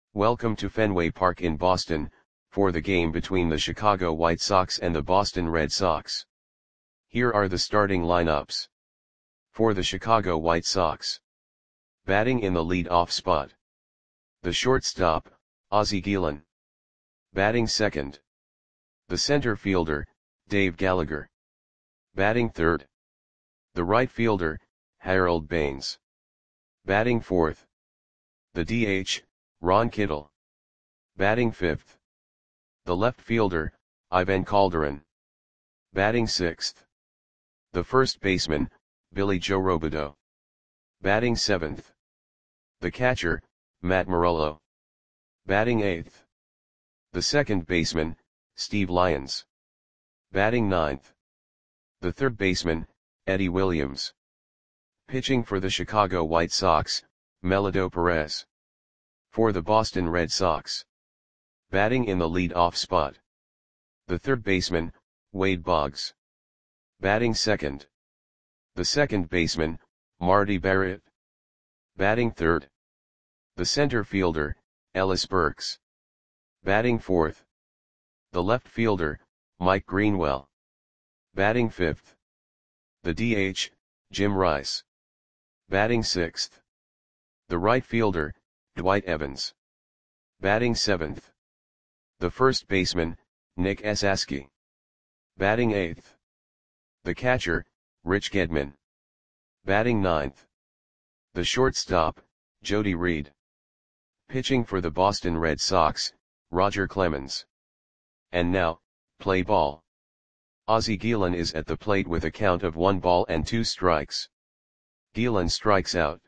Welcome to Fenway Park in Boston, for the game between the Chicago White Sox and the Boston Red Sox. Here are the starting lineups. For the Chicago White Sox. Batting in the lead-off spot. The shortstop, Ozzie Guillen. Batting second. The center fielder, Dave Gallagher. Batting third. The right fielder, Harold Baines. Batting fourth. The DH, Ron Kittle. Batting fifth. The left fielder, Ivan Calderon. Batting sixth. The first baseman, Billy Joe Robideau. Batting seventh. The catcher, Matt Morello. Batting eighth. The second baseman, Steve Lyons. Batting ninth. The third baseman, Eddie Williams. Pitching for the Chicago White Sox, Melido Perez. For the Boston Red Sox. Batting in the lead-off spot. The third baseman, Wade Boggs. Batting second. The second baseman, Marty Barrett. Batting third. The center fielder, Ellis Burks. Batting fourth. The left fielder, Mike Greenwell. Batting fifth. The DH, Jim Rice. Batting sixth. The right fielder, Dwight Evans. Batting seventh. The first baseman, Nick Esasky. Batting eighth. The catcher, Rich Gedman. Batting ninth. The shortstop, Jody Reed. Pitching for the Boston Red Sox, Roger Clemens. And now, play ball. Ozzie Guillen is at the plate with a count of 1 ball and 2 strikes. Guillen strikes out.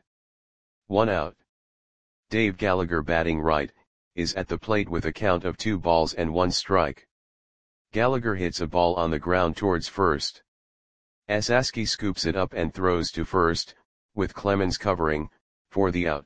1 out. Dave Gallagher batting right, is at the plate with a count of 2 balls and 1 strike. Gallagher hits a ball on the ground towards first. Esasky scoops it up and throws to first, with Clemens covering, for the out.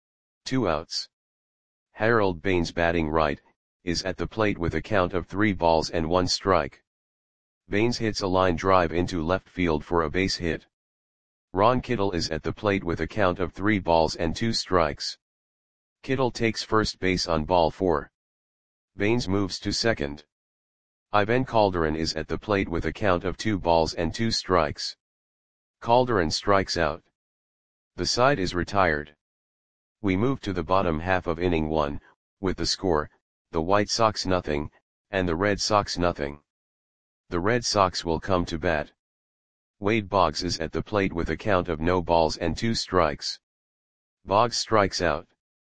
2 outs. Harold Baines batting right, is at the plate with a count of 3 balls and 1 strike. Baines hits a line drive into left field for a base hit. Ron Kittle is at the plate with a count of 3 balls and 2 strikes. Kittle takes first base on ball 4. Baines moves to second. Ivan Calderon is at the plate with a count of 2 balls and 2 strikes. Calderon strikes out. The side is retired. We move to the bottom half of inning 1, with the score, the White Sox 0, and the Red Sox 0. The Red Sox will come to bat. Wade Boggs is at the plate with a count of no balls and 2 strikes. Boggs strikes out.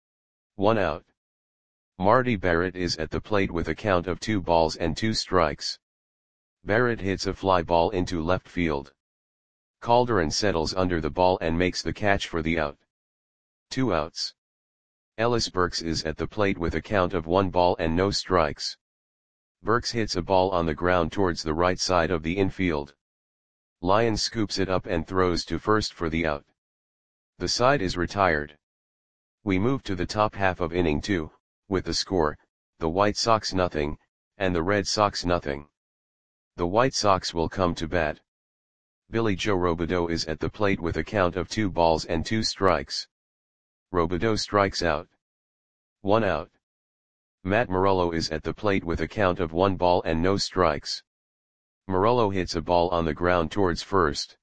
1 out. Marty Barrett is at the plate with a count of 2 balls and 2 strikes. Barrett hits a fly ball into left field. Calderon settles under the ball and makes the catch for the out. 2 outs. Ellis Burks is at the plate with a count of 1 ball and no strikes. Burks hits a ball on the ground towards the right side of the infield. Lyons scoops it up and throws to first for the out. The side is retired. We move to the top half of inning 2, with the score, the White Sox 0, and the Red Sox 0. The White Sox will come to bat. Billy Joe Robideau is at the plate with a count of 2 balls and 2 strikes. Robideau strikes out. 1 out. Matt Morello is at the plate with a count of 1 ball and no strikes. Morello hits a ball on the ground towards first.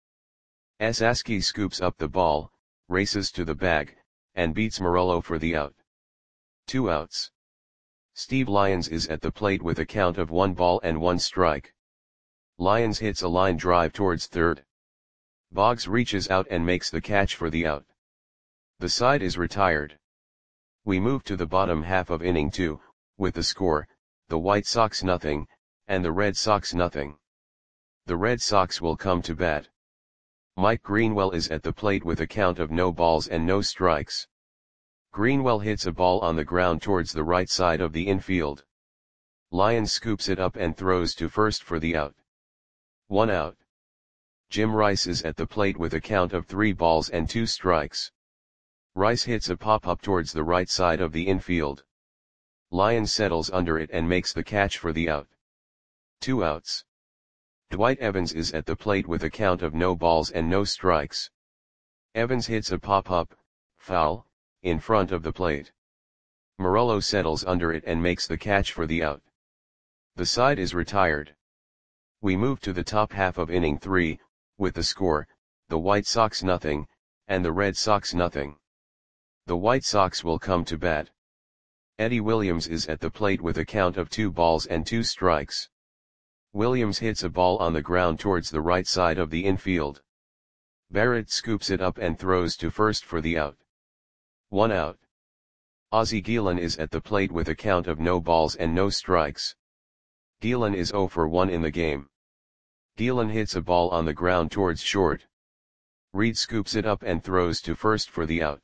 Esasky scoops up the ball, races to the bag, and beats Morello for the out. 2 outs. Steve Lyons is at the plate with a count of 1 ball and 1 strike. Lyons hits a line drive towards third. Boggs reaches out and makes the catch for the out. The side is retired. We move to the bottom half of inning 2, with the score, the White Sox 0, and the Red Sox 0. The Red Sox will come to bat. Mike Greenwell is at the plate with a count of no balls and no strikes. Greenwell hits a ball on the ground towards the right side of the infield. Lyons scoops it up and throws to first for the out. 1 out. Jim Rice is at the plate with a count of 3 balls and 2 strikes. Rice hits a pop-up towards the right side of the infield. Lyons settles under it and makes the catch for the out. 2 outs. Dwight Evans is at the plate with a count of no balls and no strikes. Evans hits a pop-up, foul, in front of the plate. Morello settles under it and makes the catch for the out. The side is retired. We move to the top half of inning 3, with the score, the White Sox nothing, and the Red Sox nothing. The White Sox will come to bat. Eddie Williams is at the plate with a count of 2 balls and 2 strikes. Williams hits a ball on the ground towards the right side of the infield. Barrett scoops it up and throws to first for the out. 1 out. Ozzie Guillen is at the plate with a count of no balls and no strikes. Guillen is 0 for 1 in the game. Guillen hits a ball on the ground towards short. Reed scoops it up and throws to first for the out.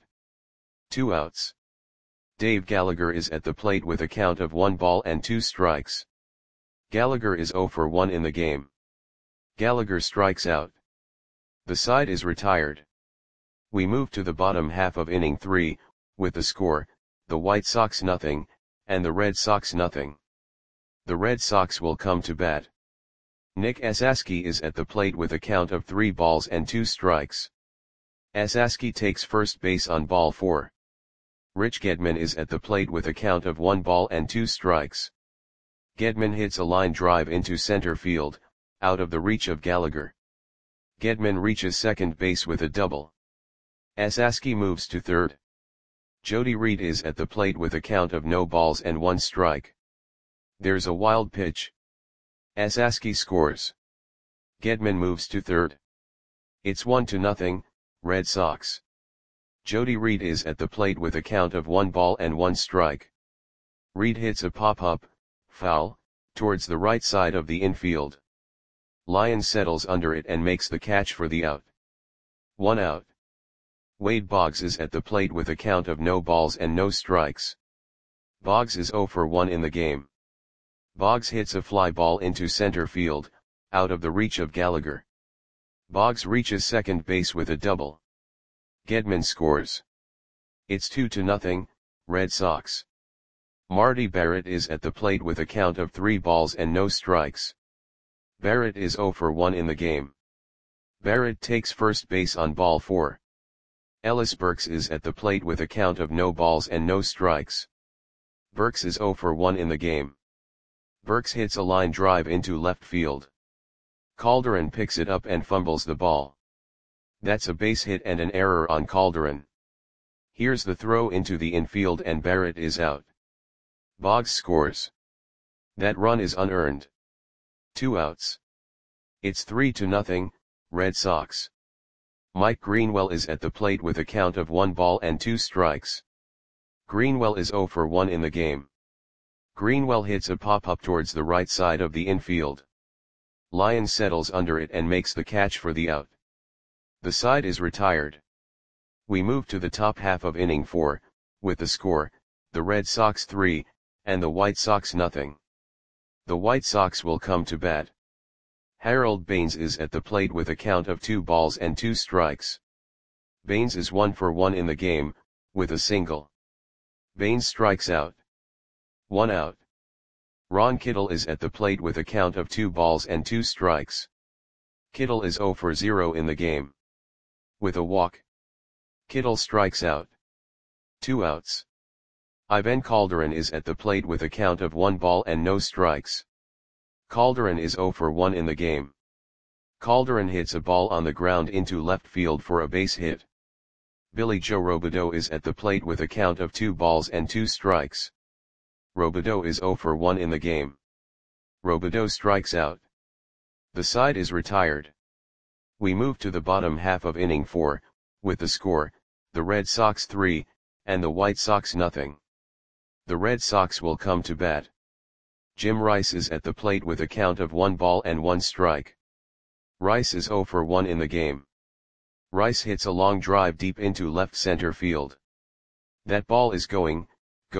2 outs. Dave Gallagher is at the plate with a count of 1 ball and 2 strikes. Gallagher is 0 for 1 in the game. Gallagher strikes out. The side is retired. We move to the bottom half of inning 3, with the score, the White Sox nothing, and the Red Sox nothing. The Red Sox will come to bat. Nick Esasky is at the plate with a count of 3 balls and 2 strikes. Esasky takes first base on ball 4. Rich Gedman is at the plate with a count of 1 ball and 2 strikes. Gedman hits a line drive into center field, out of the reach of Gallagher. Gedman reaches second base with a double. Esasky moves to third. Jody Reed is at the plate with a count of no balls and 1 strike. There's a wild pitch. Esasky scores. Gedman moves to third. It's 1-0, Red Sox. Jody Reed is at the plate with a count of 1 ball and 1 strike. Reed hits a pop-up, foul, towards the right side of the infield. Lyons settles under it and makes the catch for the out. 1 out. Wade Boggs is at the plate with a count of no balls and no strikes. Boggs is 0 for 1 in the game. Boggs hits a fly ball into center field, out of the reach of Gallagher. Boggs reaches second base with a double. Gedman scores. It's 2-0, Red Sox. Marty Barrett is at the plate with a count of 3 balls and no strikes. Barrett is 0 for 1 in the game. Barrett takes first base on ball 4. Ellis Burks is at the plate with a count of no balls and no strikes. Burks is 0 for 1 in the game. Burks hits a line drive into left field. Calderon picks it up and fumbles the ball. That's a base hit and an error on Calderon. Here's the throw into the infield and Barrett is out. Boggs scores. That run is unearned. 2 outs. It's 3-0, Red Sox. Mike Greenwell is at the plate with a count of 1 ball and 2 strikes. Greenwell is 0 for 1 in the game. Greenwell hits a pop-up towards the right side of the infield. Lyons settles under it and makes the catch for the out. The side is retired. We move to the top half of inning 4, with the score, the Red Sox 3, and the White Sox nothing. The White Sox will come to bat. Harold Baines is at the plate with a count of 2 balls and 2 strikes. Baines is 1 for 1 in the game, with a single. Baines strikes out. 1 out. Ron Kittle is at the plate with a count of 2 balls and 2 strikes. Kittle is 0 for 0 in the game. With a walk. Kittle strikes out. 2 outs. Ivan Calderon is at the plate with a count of 1 ball and no strikes. Calderon is 0 for 1 in the game. Calderon hits a ball on the ground into left field for a base hit. Billy Joe Robideau is at the plate with a count of 2 balls and 2 strikes. Robideau is 0 for 1 in the game. Robideau strikes out. The side is retired. We move to the bottom half of inning 4, with the score, the Red Sox 3, and the White Sox nothing. The Red Sox will come to bat. Jim Rice is at the plate with a count of 1 ball and 1 strike. Rice is 0 for 1 in the game. Rice hits a long drive deep into left center field. That ball is gone.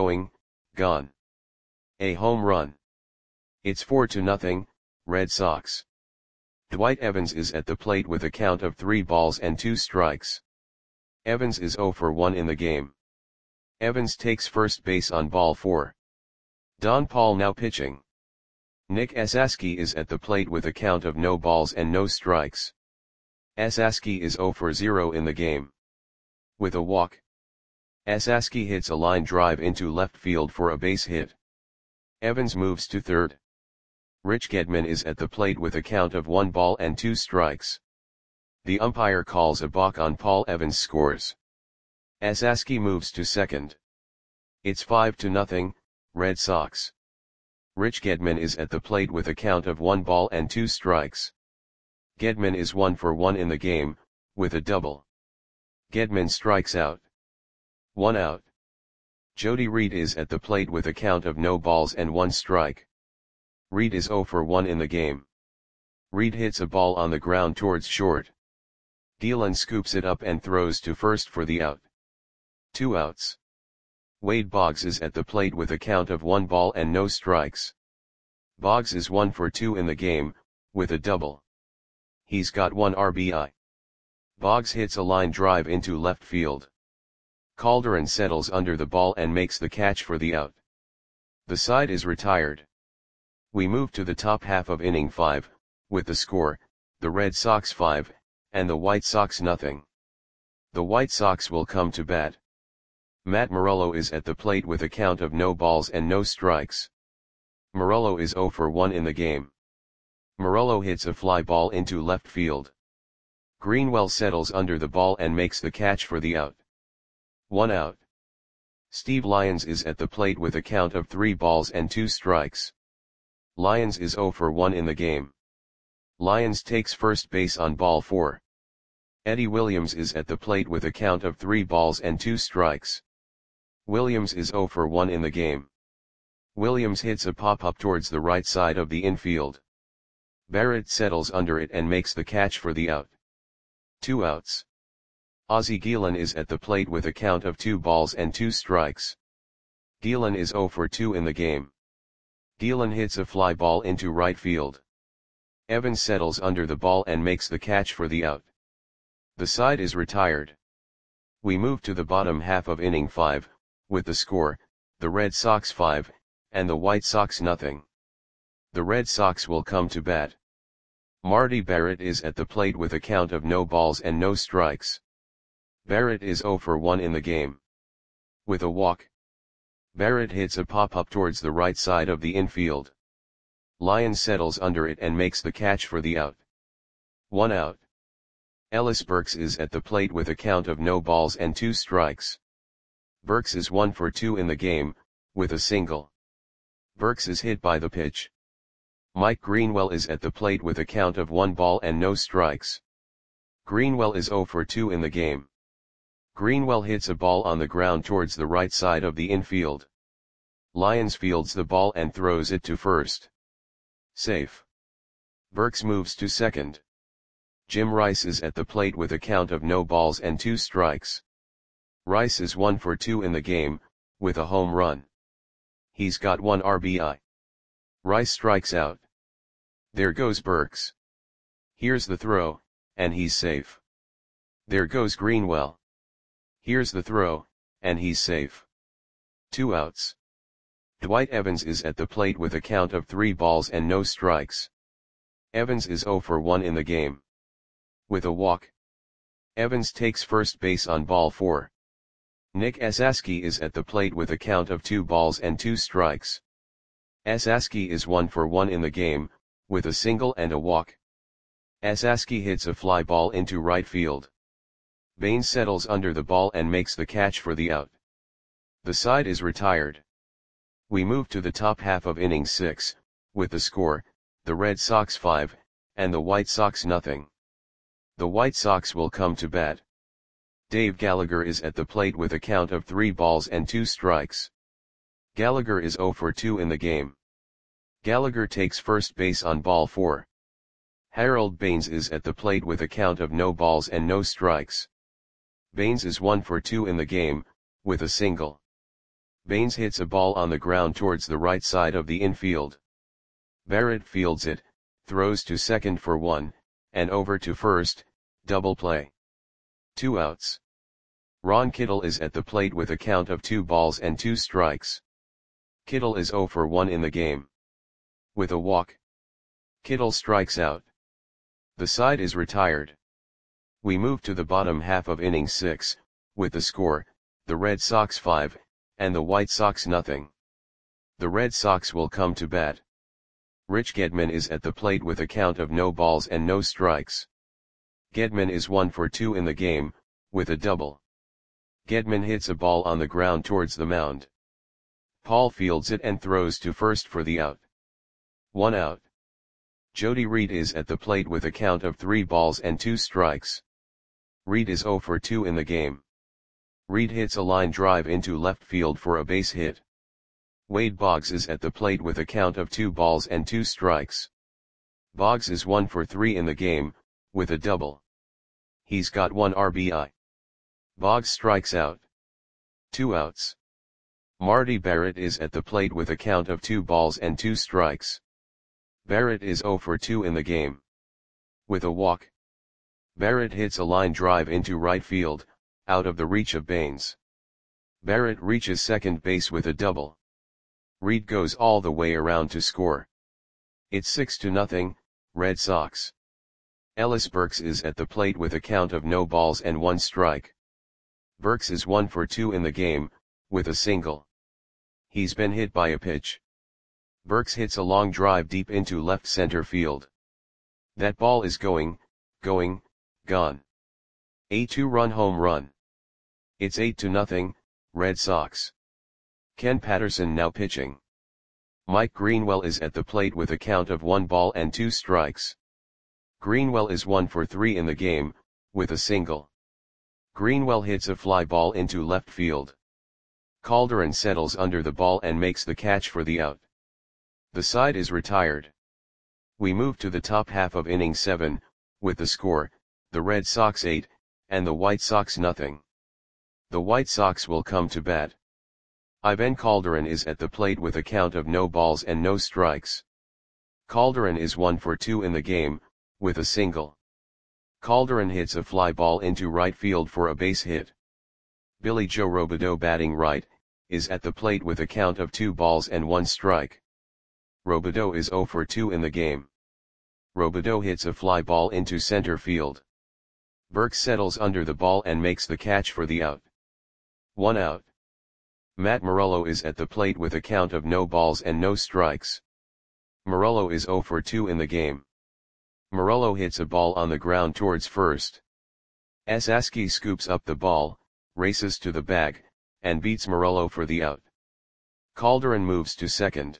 A home run. It's 4-0, Red Sox. Dwight Evans is at the plate with a count of 3 balls and 2 strikes. Evans is 0 for 1 in the game. Evans takes first base on ball 4. Don Paul now pitching. Nick Esasky is at the plate with a count of no balls and no strikes. Esasky is 0 for 0 in the game. With a walk. Asaski hits a line drive into left field for a base hit. Evans moves to third. Rich Gedman is at the plate with a count of 1 ball and 2 strikes. The umpire calls a balk on Paul Evans scores. Asaski moves to second. It's 5-0, Red Sox. Rich Gedman is at the plate with a count of 1 ball and 2 strikes. Gedman is 1 for 1 in the game, with a double. Gedman strikes out. 1 out. Jody Reed is at the plate with a count of no balls and 1 strike. Reed is 0 for 1 in the game. Reed hits a ball on the ground towards short. Gielan scoops it up and throws to first for the out. 2 outs. Wade Boggs is at the plate with a count of 1 ball and no strikes. Boggs is 1 for 2 in the game, with a double. He's got 1 RBI. Boggs hits a line drive into left field. Calderon settles under the ball and makes the catch for the out. The side is retired. We move to the top half of inning 5, with the score, the Red Sox 5, and the White Sox nothing. The White Sox will come to bat. Matt Morello is at the plate with a count of no balls and no strikes. Morello is 0 for 1 in the game. Morello hits a fly ball into left field. Greenwell settles under the ball and makes the catch for the out. 1 out. Steve Lyons is at the plate with a count of 3 balls and 2 strikes. Lyons is 0 for 1 in the game. Lyons takes first base on ball 4. Eddie Williams is at the plate with a count of 3 balls and 2 strikes. Williams is 0 for 1 in the game. Williams hits a pop-up towards the right side of the infield. Barrett settles under it and makes the catch for the out. 2 outs. Ozzie Gielan is at the plate with a count of 2 balls and 2 strikes. Gielan is 0 for 2 in the game. Gielan hits a fly ball into right field. Evans settles under the ball and makes the catch for the out. The side is retired. We move to the bottom half of inning 5, with the score, the Red Sox 5, and the White Sox nothing. The Red Sox will come to bat. Marty Barrett is at the plate with a count of no balls and no strikes. Barrett is 0 for 1 in the game. With a walk. Barrett hits a pop-up towards the right side of the infield. Lyons settles under it and makes the catch for the out. 1 out. Ellis Burks is at the plate with a count of no balls and 2 strikes. Burks is 1 for 2 in the game, with a single. Burks is hit by the pitch. Mike Greenwell is at the plate with a count of 1 ball and no strikes. Greenwell is 0 for 2 in the game. Greenwell hits a ball on the ground towards the right side of the infield. Lyons fields the ball and throws it to first. Safe. Burks moves to second. Jim Rice is at the plate with a count of no balls and 2 strikes. Rice is 1 for 2 in the game, with a home run. He's got 1 RBI. Rice strikes out. There goes Burks. Here's the throw, and he's safe. There goes Greenwell. Here's the throw, and he's safe. 2 outs. Dwight Evans is at the plate with a count of 3 balls and no strikes. Evans is 0 for 1 in the game. With a walk. Evans takes first base on ball 4. Nick Asaski is at the plate with a count of 2 balls and 2 strikes. Asaski is 1 for 1 in the game, with a single and a walk. Asaski hits a fly ball into right field. Baines settles under the ball and makes the catch for the out. The side is retired. We move to the top half of inning 6, with the score, the Red Sox 5, and the White Sox nothing. The White Sox will come to bat. Dave Gallagher is at the plate with a count of 3 balls and 2 strikes. Gallagher is 0 for 2 in the game. Gallagher takes first base on ball 4. Harold Baines is at the plate with a count of no balls and no strikes. Baines is 1 for 2 in the game, with a single. Baines hits a ball on the ground towards the right side of the infield. Barrett fields it, throws to second for 1, and over to first, double play. 2 outs. Ron Kittle is at the plate with a count of 2 balls and 2 strikes. Kittle is 0 for 1 in the game. With a walk. Kittle strikes out. The side is retired. We move to the bottom half of inning 6, with the score, the Red Sox 5, and the White Sox nothing. The Red Sox will come to bat. Rich Gedman is at the plate with a count of no balls and no strikes. Gedman is 1 for 2 in the game, with a double. Gedman hits a ball on the ground towards the mound. Paul fields it and throws to first for the out. 1 out. Jody Reed is at the plate with a count of 3 balls and 2 strikes. Reed is 0 for 2 in the game. Reed hits a line drive into left field for a base hit. Wade Boggs is at the plate with a count of 2 balls and 2 strikes. Boggs is 1 for 3 in the game, with a double. He's got 1 RBI. Boggs strikes out. 2 outs. Marty Barrett is at the plate with a count of 2 balls and 2 strikes. Barrett is 0 for 2 in the game. With a walk. Barrett hits a line drive into right field, out of the reach of Baines. Barrett reaches second base with a double. Reed goes all the way around to score. It's 6-0, Red Sox. Ellis Burks is at the plate with a count of no balls and 1 strike. Burks is 1 for 2 in the game, with a single. He's been hit by a pitch. Burks hits a long drive deep into left center field. That ball is going, gone. A 2-run home run. It's 8-0, Red Sox. Ken Patterson now pitching. Mike Greenwell is at the plate with a count of 1 ball and 2 strikes. Greenwell is 1 for 3 in the game, with a single. Greenwell hits a fly ball into left field. Calderon settles under the ball and makes the catch for the out. The side is retired. We move to the top half of inning 7, with the score, the Red Sox 8, and the White Sox nothing. The White Sox will come to bat. Ivan Calderon is at the plate with a count of no balls and no strikes. Calderon is 1 for 2 in the game, with a single. Calderon hits a fly ball into right field for a base hit. Billy Joe Robideau, batting right, is at the plate with a count of 2 balls and 1 strike. Robideau is 0 for 2 in the game. Robideau hits a fly ball into center field. Burks settles under the ball and makes the catch for the out. 1 out. Matt Morello is at the plate with a count of no balls and no strikes. Morello is 0 for 2 in the game. Morello hits a ball on the ground towards first. Esaski scoops up the ball, races to the bag, and beats Morello for the out. Calderon moves to second.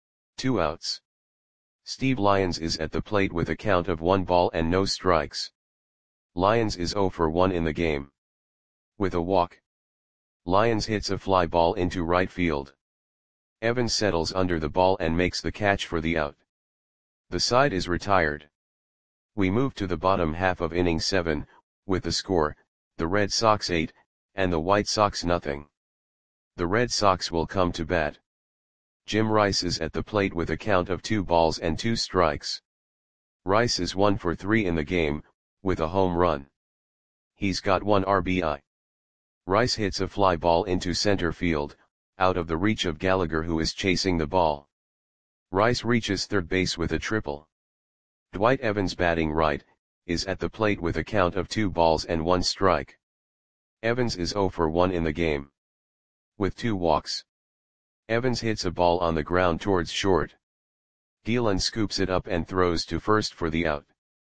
2 outs. Steve Lyons is at the plate with a count of 1 ball and no strikes. Lyons is 0 for 1 in the game. With a walk. Lyons hits a fly ball into right field. Evans settles under the ball and makes the catch for the out. The side is retired. We move to the bottom half of inning 7, with the score, the Red Sox 8, and the White Sox nothing. The Red Sox will come to bat. Jim Rice is at the plate with a count of 2 balls and 2 strikes. Rice is 1 for 3 in the game, with a home run. He's got 1 RBI. Rice hits a fly ball into center field, out of the reach of Gallagher, who is chasing the ball. Rice reaches third base with a triple. Dwight Evans, batting right, is at the plate with a count of 2 balls and 1 strike. Evans is 0 for 1 in the game. With 2 walks. Evans hits a ball on the ground towards short. Gielan scoops it up and throws to first for the out.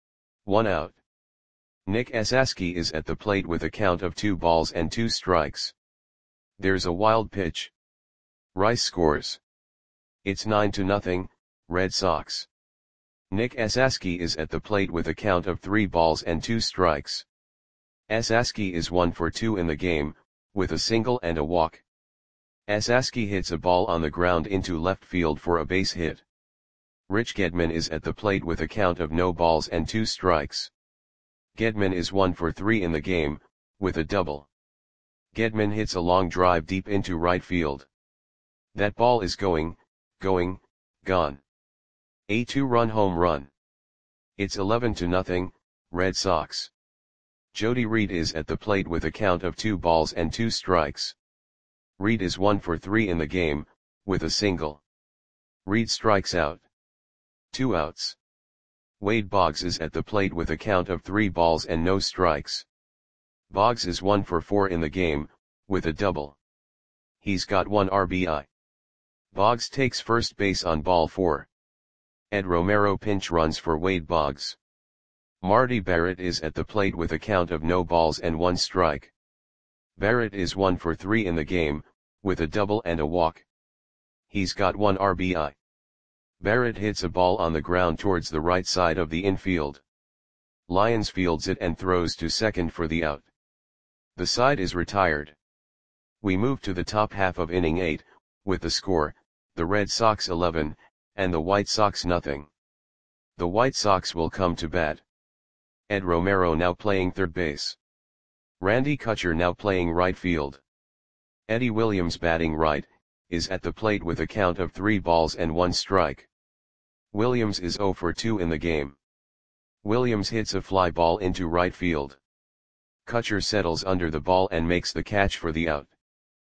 1 out. Nick Esaski is at the plate with a count of 2 balls and 2 strikes. There's a wild pitch. Rice scores. It's 9-0, Red Sox. Nick Esaski is at the plate with a count of 3 balls and 2 strikes. Esaski is 1 for 2 in the game, with a single and a walk. Esaski hits a ball on the ground into left field for a base hit. Rich Gedman is at the plate with a count of no balls and 2 strikes. Gedman is 1 for 3 in the game, with a double. Gedman hits a long drive deep into right field. That ball is going, gone. A 2-run home run. It's 11-0, Red Sox. Jody Reed is at the plate with a count of 2 balls and 2 strikes. Reed is 1 for 3 in the game, with a single. Reed strikes out. 2 outs. Wade Boggs is at the plate with a count of 3 balls and no strikes. Boggs is 1 for 4 in the game, with a double. He's got 1 RBI. Boggs takes first base on ball 4. Ed Romero pinch runs for Wade Boggs. Marty Barrett is at the plate with a count of no balls and 1 strike. Barrett is 1 for 3 in the game, with a double and a walk. He's got 1 RBI. Barrett hits a ball on the ground towards the right side of the infield. Lyons fields it and throws to second for the out. The side is retired. We move to the top half of inning 8, with the score, the Red Sox 11, and the White Sox nothing. The White Sox will come to bat. Ed Romero now playing third base. Randy Kutcher now playing right field. Eddie Williams batting right, is at the plate with a count of 3 balls and 1 strike. Williams is 0 for 2 in the game. Williams hits a fly ball into right field. Kutcher settles under the ball and makes the catch for the out.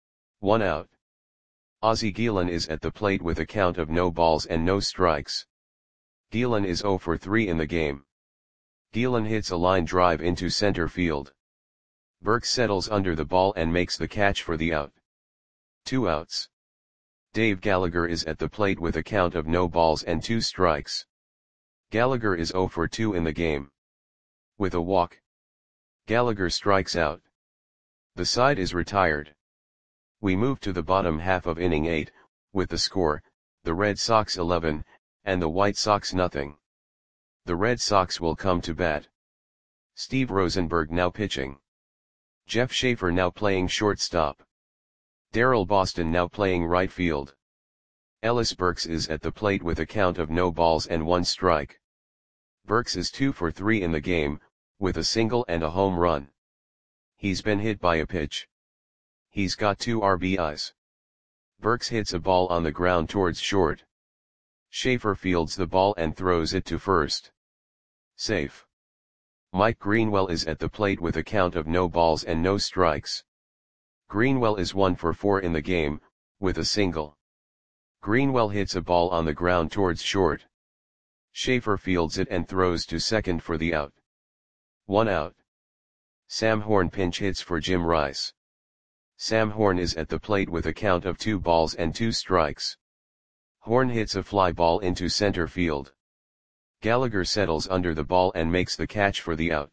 1 out. Ozzie Guillen is at the plate with a count of no balls and no strikes. Guillen is 0 for 3 in the game. Guillen hits a line drive into center field. Burke settles under the ball and makes the catch for the out. 2 outs. Dave Gallagher is at the plate with a count of no balls and 2 strikes. Gallagher is 0 for 2 in the game. With a walk, Gallagher strikes out. The side is retired. We move to the bottom half of inning 8, with the score, the Red Sox 11, and the White Sox nothing. The Red Sox will come to bat. Steve Rosenberg now pitching. Jeff Schaefer now playing shortstop. Darrell Boston now playing right field. Ellis Burks is at the plate with a count of no balls and 1 strike. Burks is 2 for 3 in the game, with a single and a home run. He's been hit by a pitch. He's got 2 RBIs. Burks hits a ball on the ground towards short. Schaefer fields the ball and throws it to first. Safe. Mike Greenwell is at the plate with a count of no balls and no strikes. Greenwell is 1 for 4 in the game, with a single. Greenwell hits a ball on the ground towards short. Schaefer fields it and throws to second for the out. 1 out. Sam Horn pinch hits for Jim Rice. Sam Horn is at the plate with a count of 2 balls and 2 strikes. Horn hits a fly ball into center field. Gallagher settles under the ball and makes the catch for the out.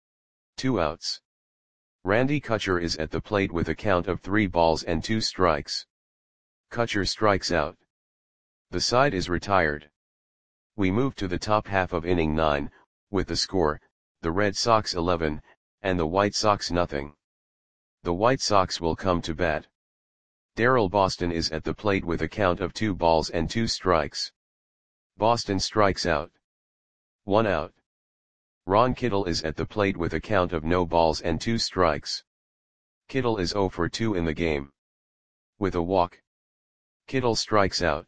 2 outs. Randy Kutcher is at the plate with a count of 3 balls and 2 strikes. Kutcher strikes out. The side is retired. We move to the top half of inning 9, with the score, the Red Sox 11, and the White Sox nothing. The White Sox will come to bat. Darrell Boston is at the plate with a count of 2 balls and 2 strikes. Boston strikes out. 1 out. Ron Kittle is at the plate with a count of no balls and 2 strikes. Kittle is 0 for 2 in the game. With a walk, Kittle strikes out.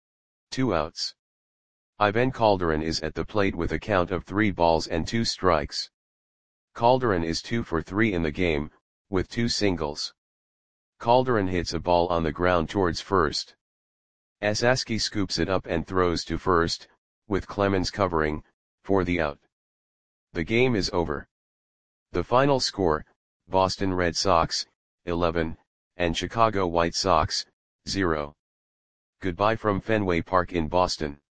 2 outs. Ivan Calderon is at the plate with a count of 3 balls and 2 strikes. Calderon is 2 for 3 in the game, with 2 singles. Calderon hits a ball on the ground towards first. Esaski scoops it up and throws to first, with Clemens covering, for the out. The game is over. The final score, Boston Red Sox, 11, and Chicago White Sox, 0. Goodbye from Fenway Park in Boston.